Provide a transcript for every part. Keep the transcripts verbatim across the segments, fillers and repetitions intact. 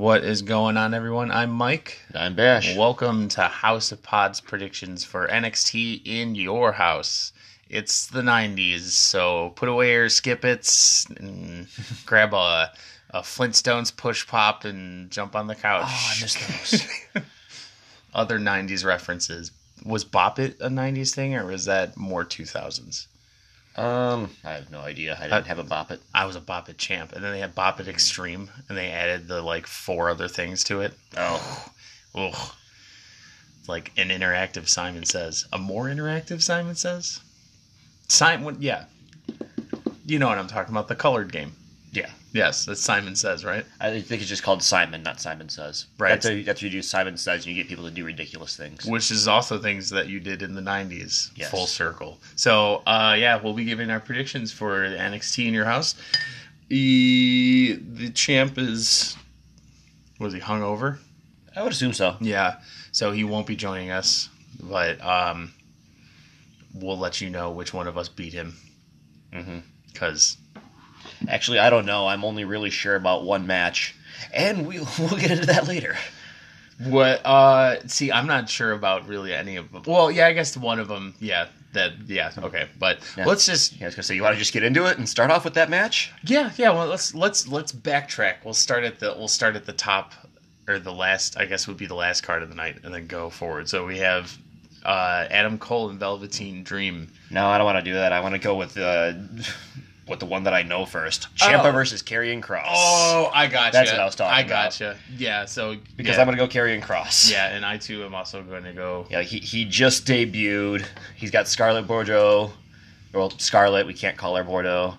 What is going on, everyone? I'm Mike. I'm Bash. Welcome to House of Pods predictions for N X T in your house. It's the nineties, so put away your skip-its and grab a, a Flintstones push pop and jump on the couch. Oh, I miss those. Other nineties references. Was Bop It a nineties thing, or was that more two thousands? Um, I have no idea. I didn't uh, have a Bop It. I was a Bop It champ, and then they had Bop It Extreme, and they added the like four other things to it. Oh, ugh. Like an interactive Simon Says, a more interactive Simon Says. Simon, yeah, you know what I'm talking about—the colored game. Yeah. Yes, that's Simon Says, right? I think it's just called Simon, not Simon Says. Right. That's what, that's what you do. Simon Says, and you get people to do ridiculous things. Which is also things that you did in the nineties. Yes. Full circle. So, uh, yeah, we'll be giving our predictions for N X T in your house. E, the champ is, was he hungover? I would assume so. Yeah. So he won't be joining us, but um, we'll let you know which one of us beat him. Mm-hmm. Because... Actually, I don't know. I'm only really sure about one match, and we, we'll get into that later. What? Uh, see, I'm not sure about really any of them. Well, yeah, I guess one of them. Yeah, that. Yeah, okay. But yeah. let's just. Yeah, I was gonna say, you want to just get into it and start off with that match? Yeah, yeah. Well, let's let's let's backtrack. We'll start at the we'll start at the top, or the last. I guess would be the last card of the night, and then go forward. So we have uh, Adam Cole and Velveteen Dream. No, I don't want to do that. I want to go with. Uh, With the one that I know first. Ciampa oh. versus Karrion Kross. Oh, I gotcha. That's what I was talking I about. I gotcha. Yeah, so... Because yeah. I'm going to go Karrion Kross. Yeah, and I, too, am also going to go... Yeah, he he just debuted. He's got Scarlett Bordeaux. Well, Scarlett. We can't call her Bordeaux.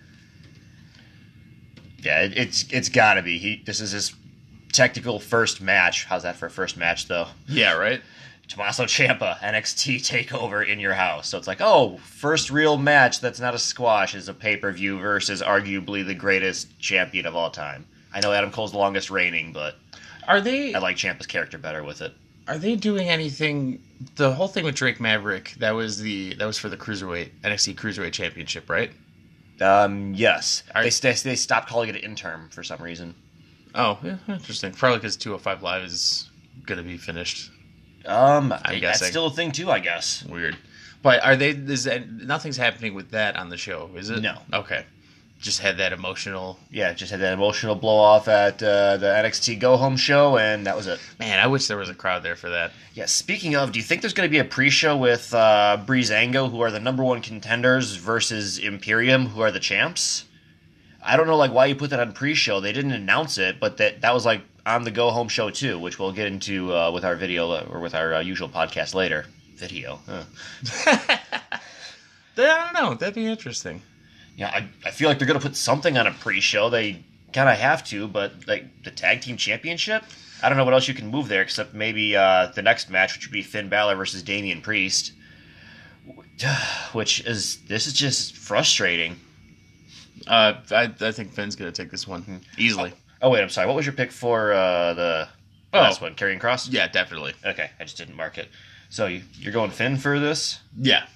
Yeah, it, it's it's got to be. He This is his technical first match. How's that for a first match, though? Yeah, right? Tommaso Ciampa, N X T TakeOver in your house. So it's like, oh, first real match that's not a squash is a pay-per-view versus arguably the greatest champion of all time. I know Adam Cole's the longest reigning, but are they? I like Ciampa's character better with it. Are they doing anything? The whole thing with Drake Maverick, that was the that was for the Cruiserweight, N X T Cruiserweight Championship, right? Um, yes. Are, they, they, they stopped calling it an interim for some reason. Oh, yeah, interesting. Probably because two oh five Live is going to be finished. Um, I'm that's guessing. still a thing too, I guess. Weird, but are they? Is that, nothing's happening with that on the show, is it? No. Okay, just had that emotional. Yeah, just had that emotional blow off at uh, the N X T Go Home show, and that was it. Man, I wish there was a crowd there for that. Yeah. Speaking of, do you think there's going to be a pre-show with uh, Breezango, who are the number one contenders, versus Imperium, who are the champs? I don't know, like, why you put that on pre-show. They didn't announce it, but that that was like on the Go Home show too, which we'll get into uh, with our video or with our uh, usual podcast later. Video. Huh. I don't know. That'd be interesting. Yeah, I, I feel like they're going to put something on a pre-show. They kind of have to, but like the tag team championship, I don't know what else you can move there except maybe uh, the next match, which would be Finn Balor versus Damian Priest, which is this is just frustrating. Uh, I I think Finn's going to take this one easily. Oh. Oh, wait, I'm sorry. What was your pick for uh, the oh. last one? Karrion Kross? Yeah, definitely. Okay, I just didn't mark it. So you, you're going Finn for this? Yeah.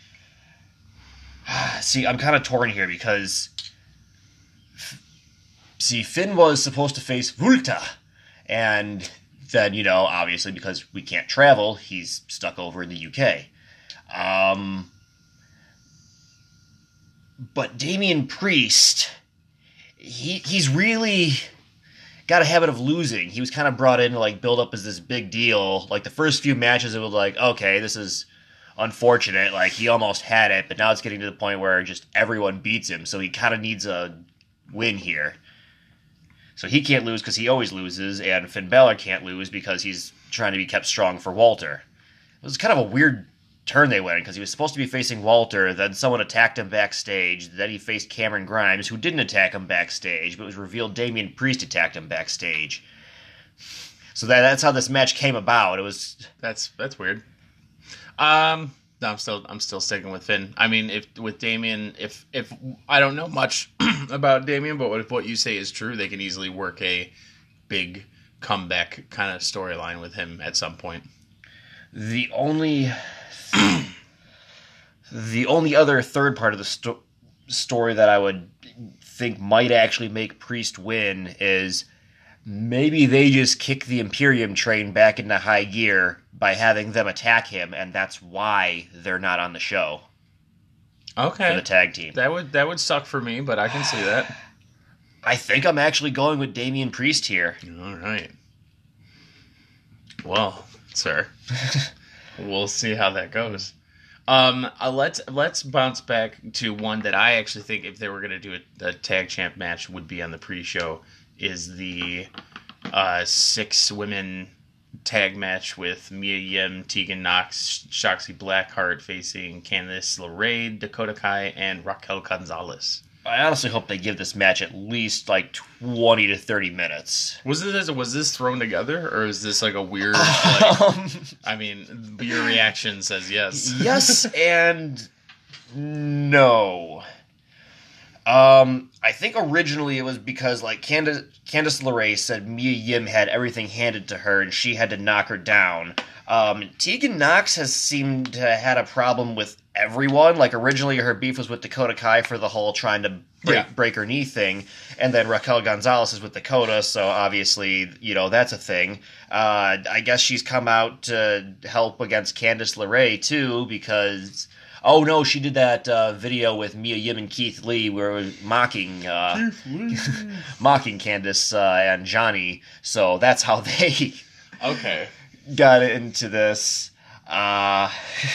See, I'm kind of torn here because... See, Finn was supposed to face Vulta. And then, you know, obviously because we can't travel, he's stuck over in the U K. Um, but Damian Priest... He he's really got a habit of losing. He was kind of brought in to like build up as this big deal. Like the first few matches, it was like, okay, this is unfortunate. Like he almost had it, but now it's getting to the point where just everyone beats him. So he kind of needs a win here. So he can't lose because he always loses, and Finn Balor can't lose because he's trying to be kept strong for Walter. It was kind of a weird turn they went in because he was supposed to be facing Walter, then someone attacked him backstage, then he faced Cameron Grimes, who didn't attack him backstage, but it was revealed Damian Priest attacked him backstage. So that that's how this match came about. It was that's that's weird. Um, no, I'm still I'm still sticking with Finn. I mean, if with Damian, if if I don't know much about Damian, but if what you say is true, they can easily work a big comeback kind of storyline with him at some point. The only the only other third part of the sto- story that I would think might actually make Priest win is maybe they just kick the Imperium train back into high gear by having them attack him, and that's why they're not on the show Okay. for the tag team. That would that would suck for me, but I can see that. I think I'm actually going with Damian Priest here. All right. Well, sir, we'll see how that goes. Um, uh, let's let's bounce back to one that I actually think, if they were going to do a, a tag champ match, would be on the pre-show. Is the uh, six women tag match with Mia Yim, Tegan Knox, Shotzi Blackheart facing Candice LeRae, Dakota Kai, and Raquel Gonzalez. I honestly hope they give this match at least like twenty to thirty minutes. Was this was this thrown together, or is this like a weird? Like, Um, I mean, your reaction says yes. yes and no. Um, I think originally it was because like Candice, Candice LeRae said Mia Yim had everything handed to her and she had to knock her down. Um, Tegan Knox has seemed to have had a problem with everyone. Like originally her beef was with Dakota Kai for the whole trying to break, Yeah. break her knee thing, and then Raquel Gonzalez is with Dakota, so obviously, you know, that's a thing. Uh, I guess she's come out to help against Candice LeRae too, because oh no, she did that uh, video with Mia Yim and Keith Lee where it was mocking uh, mocking Candice uh, and Johnny, so that's how they Okay. got into this. Uh,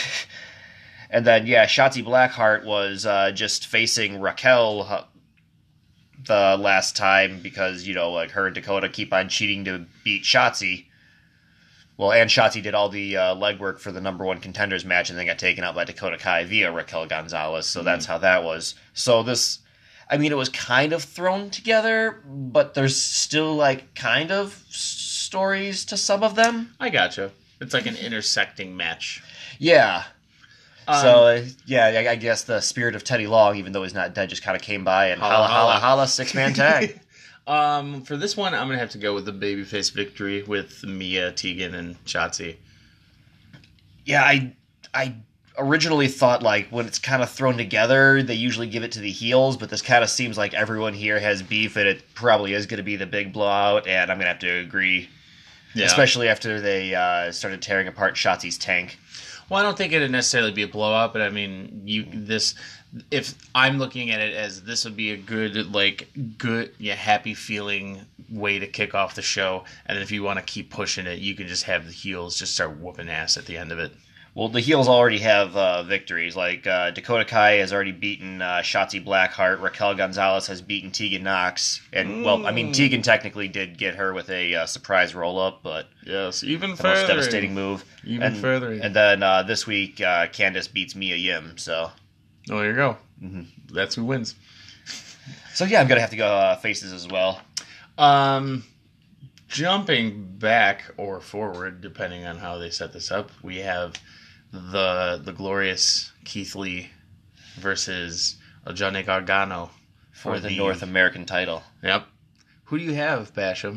and then, yeah, Shotzi Blackheart was uh, just facing Raquel uh, the last time because, you know, like her and Dakota keep on cheating to beat Shotzi. Well, and Shotzi did all the uh, legwork for the number one contenders match and then got taken out by Dakota Kai via Raquel Gonzalez, so mm-hmm. that's how that was. So this, I mean, it was kind of thrown together, but there's still, like, kind of stories to some of them. I gotcha. It's like an intersecting match. Yeah. Um, so, uh, yeah, I, I guess the spirit of Teddy Long, even though he's not dead, just kind of came by and holla, holla, holla, holla six-man tag. um, for this one, I'm going to have to go with the babyface victory with Mia, Tegan, and Shotzi. Yeah, I, I originally thought, like, when it's kind of thrown together, they usually give it to the heels, but this kind of seems like everyone here has beef, and it probably is going to be the big blowout, and I'm going to have to agree. Yeah. Especially after they uh, started tearing apart Shotzi's tank. Well, I don't think it'd necessarily be a blowout, but I mean, you this. If I'm looking at it as this would be a good, like, good, yeah, happy feeling way to kick off the show, and if you want to keep pushing it, you can just have the heels just start whooping ass at the end of it. Well, the heels already have uh, victories. Like, uh, Dakota Kai has already beaten uh, Shotzi Blackheart. Raquel Gonzalez has beaten Tegan Knox. And, mm. well, I mean, Tegan technically did get her with a uh, surprise roll-up, but... Yes, even the further. most devastating move. Even and, further. And then uh, this week, uh, Candice beats Mia Yim, so... Oh, there you go. Mm-hmm. That's who wins. So, yeah, I'm going to have to go uh, faces as well. Um... Jumping back or forward, depending on how they set this up, we have... the the glorious Keith Lee versus Johnny Gargano for, for the, the North American title. Yep. Who do you have, Basham?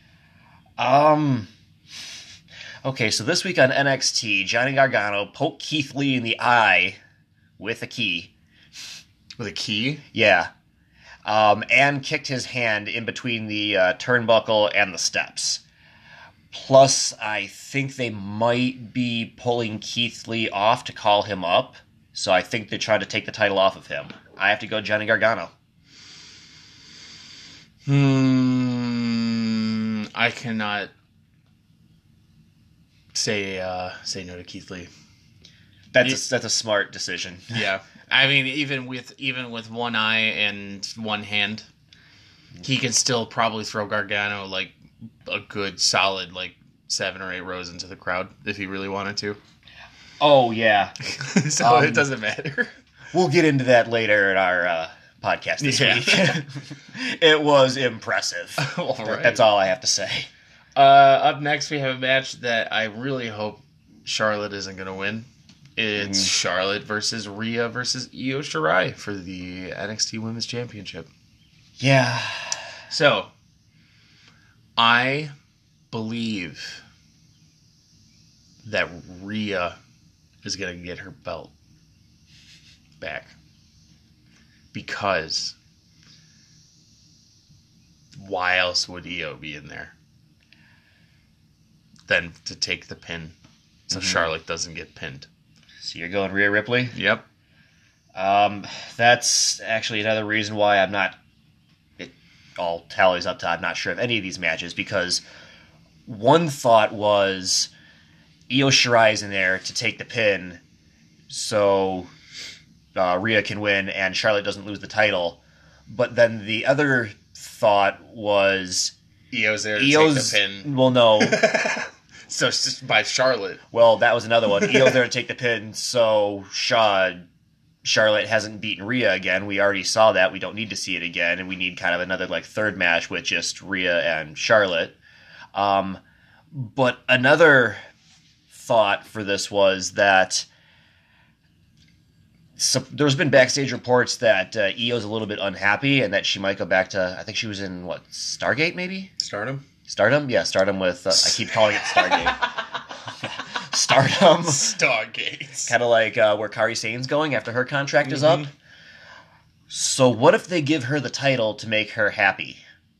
Um. Okay, so this week on N X T, Johnny Gargano poked Keith Lee in the eye with a key. With a key? Yeah. Um, and kicked his hand in between the uh, turnbuckle and the steps. Plus, I think they might be pulling Keith Lee off to call him up. So I think they're trying to take the title off of him. I have to go Johnny Gargano. Hmm. I cannot say uh, say no to Keith Lee. That's a, that's a smart decision. Yeah. I mean, even with even with one eye and one hand, he can still probably throw Gargano like a good solid like seven or eight rows into the crowd if he really wanted to. Oh yeah. so um, it doesn't matter. We'll get into that later in our uh, podcast this yeah. week. It was impressive. all right. That's all I have to say. Uh, up next, we have a match that I really hope Charlotte isn't going to win. It's mm. Charlotte versus Rhea versus Io Shirai for the N X T Women's Championship. Yeah. So, I believe that Rhea is going to get her belt back. Because why else would Io be in there than to take the pin so Mm-hmm. Charlotte doesn't get pinned? So you're going Rhea Ripley? Yep. Um, that's actually another reason why I'm not. It all tallies up to I'm not sure of any of these matches, because one thought was Io Shirai's in there to take the pin, so uh, Rhea can win and Charlotte doesn't lose the title. But then the other thought was Io's there to Io's. take the pin. Well, no. So it's just by Charlotte. Well, that was another one. Io's there to take the pin, so Shaw. Charlotte hasn't beaten Rhea again. We already saw that. We don't need to see it again, and we need kind of another like third match with just Rhea and Charlotte. Um, but another thought for this was that so, there's been backstage reports that uh, Io's a little bit unhappy and that she might go back to, I think she was in, what, Stargate maybe? Stardom? Stardom? Yeah, Stardom with, uh, I keep calling it Stargate. Stardom. Stargate. Kind of like uh, where Kairi Sane's going after her contract is Mhm. up. So what if they give her the title to make her happy?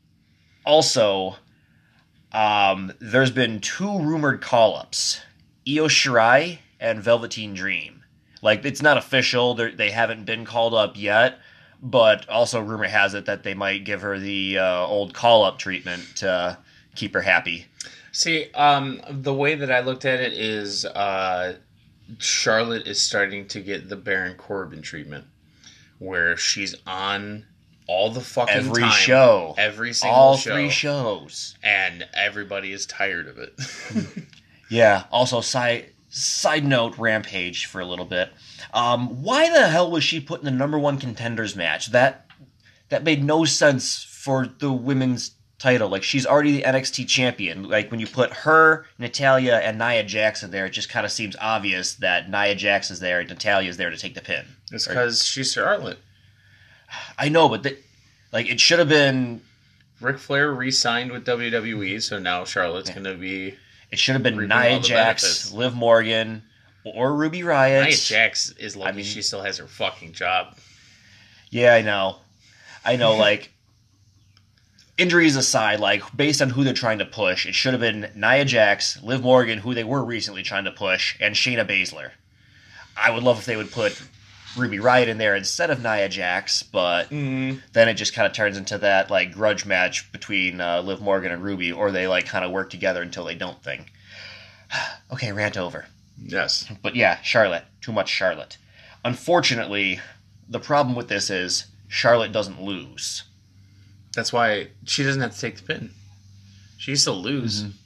Also, um, there's been two rumored call-ups. Io Shirai and Velveteen Dream. Like, it's not official. They're, they haven't been called up yet. But also rumor has it that they might give her the uh, old call-up treatment to keep her happy. See, um, the way that I looked at it is uh, Charlotte is starting to get the Baron Corbin treatment, where she's on all the fucking Every time, show. every single All show, three shows. and everybody is tired of it. Yeah. Also, side side note, Rampage for a little bit. Um, why the hell was she put in the number one contenders match? That that made no sense for the women's title. Like, she's already the N X T champion. Like, when you put her, Natalya, and Nia Jax in there, it just kind of seems obvious that Nia Jax is there and Natalya is there to take the pin. It's because she's Charlotte. I know, but the, like, it should have been. Ric Flair re-signed with W W E, so now Charlotte's Yeah. going to be... It should have been Reaping all Nia the Jax, benefits. Liv Morgan, or Ruby Riott. Nia Jax is lucky I mean- she still has her fucking job. Yeah, I know. I know, like, injuries aside, like, based on who they're trying to push, it should have been Nia Jax, Liv Morgan, who they were recently trying to push, and Shayna Baszler. I would love if they would put Ruby Riott in there instead of Nia Jax, but Mm. then it just kind of turns into that, like, grudge match between uh, Liv Morgan and Ruby, or they, like, kind of work together until they don't thing. Okay, rant over. Yes. But yeah, Charlotte. Too much Charlotte. Unfortunately, the problem with this is Charlotte doesn't lose. That's why she doesn't have to take the pin. She used to lose. Mhm.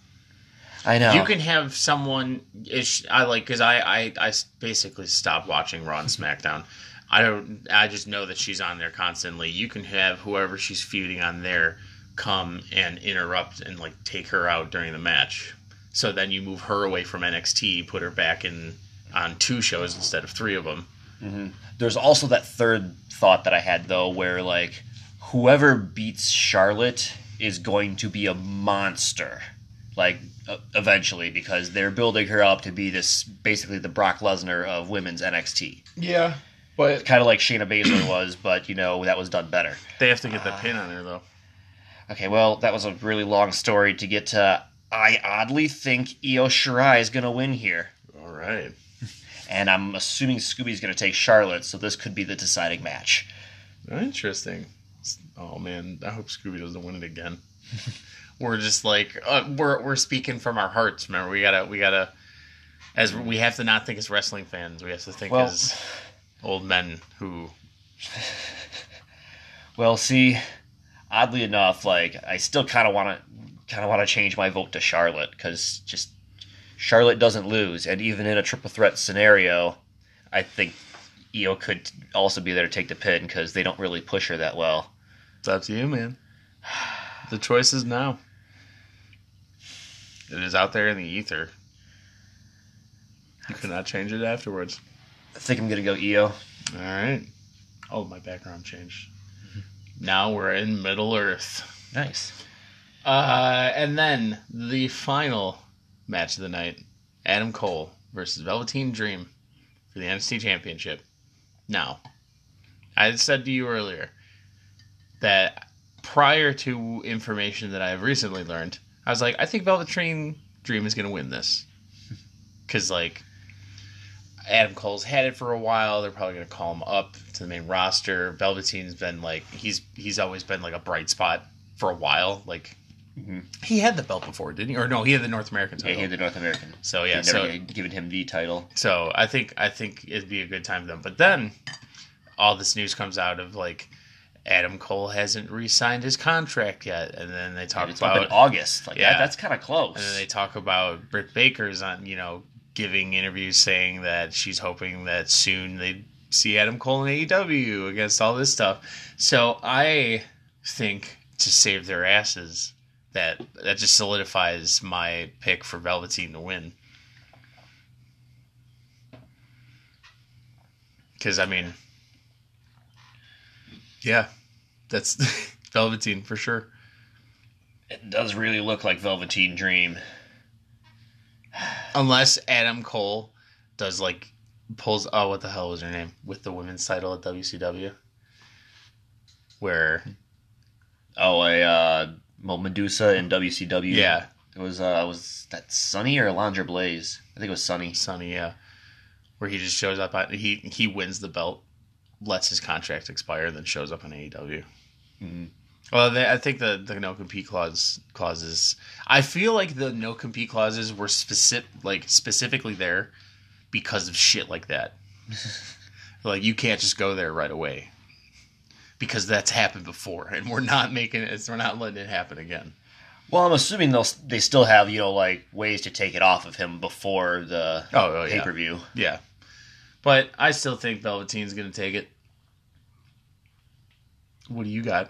I know. You can have someone. Ish, I like because I, I I basically stopped watching Raw and SmackDown. I don't. I just know that she's on there constantly. You can have whoever she's feuding on there come and interrupt and like take her out during the match. So then you move her away from N X T, put her back in on two shows instead of three of them. Mm-hmm. There's also that third thought that I had though, where like whoever beats Charlotte is going to be a monster, like uh, eventually, because they're building her up to be this basically the Brock Lesnar of women's N X T, Yeah, but kind of like Shayna Baszler was, but you know that was done better. they have to get the pin on her though. Okay, well that was a really long story to get to. I oddly think Io Shirai is going to win here. All right. And I'm assuming Scooby's going to take Charlotte, so this could be the deciding match. Interesting. Oh man, I hope Scooby doesn't win it again. We're just like uh, we're we're speaking from our hearts. Remember, we gotta we gotta as we have to not think as wrestling fans. We have to think Well- as old men who. Well, see, oddly enough, like I still kind of want to kind of want to change my vote to Charlotte because just Charlotte doesn't lose, and even in a triple threat scenario, I think Io could also be there to take the pin because they don't really push her that well. It's up to you, man. The choice is now. It is out there in the ether. You cannot change it afterwards. I think I'm gonna go Io. All right. Oh, my background changed. Now we're in Middle Earth. Nice. Uh, and then the final match of the night, Adam Cole versus Velveteen Dream for the N X T Championship. Now, I had said to you earlier that prior to information that I've recently learned, I was like, I think Velveteen Dream is going to win this. Because, like, Adam Cole's had it for a while. They're probably going to call him up to the main roster. Velveteen's been, like, he's he's always been, like, a bright spot for a while. Like, mm-hmm. He had the belt before, didn't he? Or no, he had the North American title. Yeah, he had the North American. So, yeah. They've so never given him the title. So, I think I think it'd be a good time for them. But then, all this news comes out of, like, Adam Cole hasn't re-signed his contract yet, and then they talk it's about up in August. Like yeah, that, that's kind of close. And then they talk about Britt Baker's on, you know, giving interviews saying that she's hoping that soon they see Adam Cole in A E W against all this stuff. So I think to save their asses, that that just solidifies my pick for Velveteen to win. Because I mean. Yeah, that's Velveteen for sure. It does really look like Velveteen Dream. Unless Adam Cole does, like, pulls... Oh, what the hell was her name? With the women's title at W C W? Where... Oh, a, uh... Well, Medusa in W C W. Yeah. It was, uh... Was that Sunny or Alundra Blaze? I think it was Sunny. Sunny, yeah. Where he just shows up... On, he, he wins the belt. Lets his contract expire, then shows up in A E W. Mm-hmm. Well, they, I think the, the no compete clause clauses. I feel like the no compete clauses were specific, like specifically there because of shit like that. Like you can't just go there right away because that's happened before, and we're not making it. We're not letting it happen again. Well, I'm assuming they'll they still have you know like ways to take it off of him before the oh, oh, pay per view. Yeah. yeah, but I still think Velveteen's going to take it. What do you got?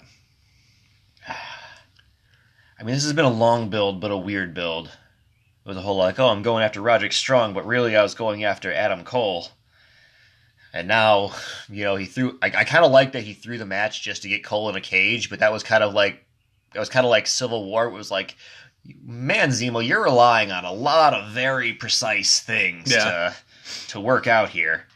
I mean, this has been a long build, but a weird build. It was a whole like, oh, I'm going after Roderick Strong, but really I was going after Adam Cole. And now, you know, he threw... I, I kind of like that he threw the match just to get Cole in a cage, but that was kind of like... That was kind of like Civil War. It was like, man, Zemo, you're relying on a lot of very precise things yeah. to, to work out here.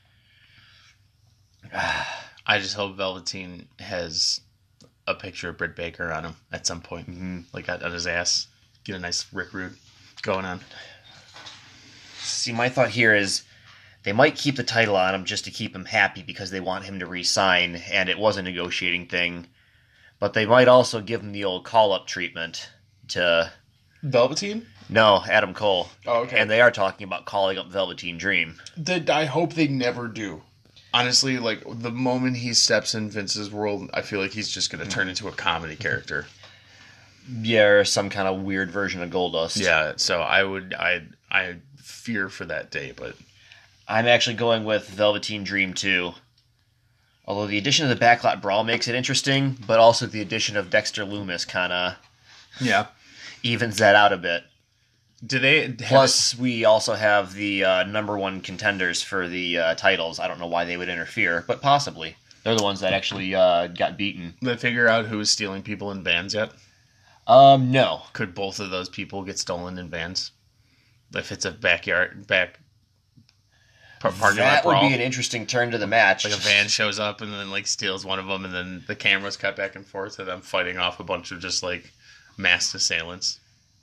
I just hope Velveteen has a picture of Britt Baker on him at some point. Mm-hmm. Like on his ass. Get a nice Rick Rude going on. See, my thought here is they might keep the title on him just to keep him happy because they want him to re-sign, and it was a negotiating thing. But they might also give him the old call-up treatment to... Velveteen? No, Adam Cole. Oh, okay. And they are talking about calling up Velveteen Dream. The, I hope they never do. Honestly, like, the moment he steps in Vince's world, I feel like he's just going to turn into a comedy character. Yeah, or some kind of weird version of Goldust. Yeah, so I would, I, I fear for that day, but... I'm actually going with Velveteen Dream too. Although the addition of the Backlot Brawl makes it interesting, but also the addition of Dexter Lumis kind of... Yeah. Evens that out a bit. Do they... Plus, it... we also have the uh, number one contenders for the uh, titles. I don't know why they would interfere, but possibly. They're the ones that actually uh, got beaten. Did they figure out who is stealing people in bands yet? Um, no. Could both of those people get stolen in bands? If it's a backyard... back parking That lot brawl? would be an interesting turn to the match. Like a van shows up and then like steals one of them, and then the cameras cut back and forth to them fighting off a bunch of just like masked assailants.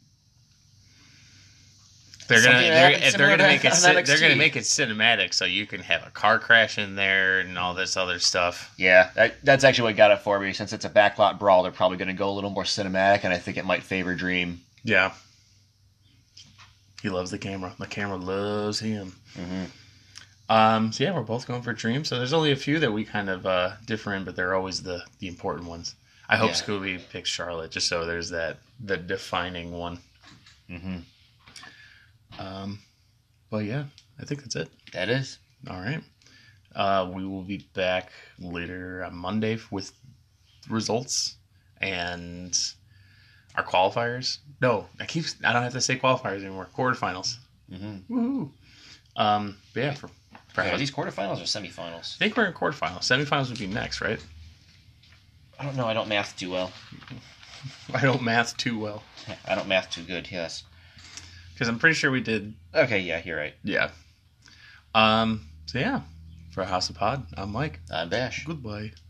They're gonna they're, they're gonna make it ci- they're gonna make it cinematic, so you can have a car crash in there and all this other stuff. Yeah, that, that's actually what got it for me. Since it's a backlot brawl, they're probably gonna go a little more cinematic, and I think it might favor Dream. Yeah, he loves the camera. The camera loves him. Mm-hmm. Um, so yeah, we're both going for Dream. So there's only a few that we kind of uh, differ in, but they're always the the important ones. I hope yeah. Scooby picks Charlotte, just so there's that the defining one. Mm-hmm. Um, well, yeah, I think that's it. That is. All right. Uh, we will be back later on Monday with results and our qualifiers. No, I keep, I don't have to say qualifiers anymore. Quarterfinals. Mm-hmm. Woohoo. Um, but yeah, for, for Wait, are these quarterfinals or semifinals? I think we're in quarterfinals. Semifinals would be next, right? I don't know. I don't math too well. I don't math too well. I don't math too good, yes. Because I'm pretty sure we did. Okay, yeah, you're right. Yeah. Um. So yeah, for House of Pod, I'm Mike. I'm Bash. Goodbye.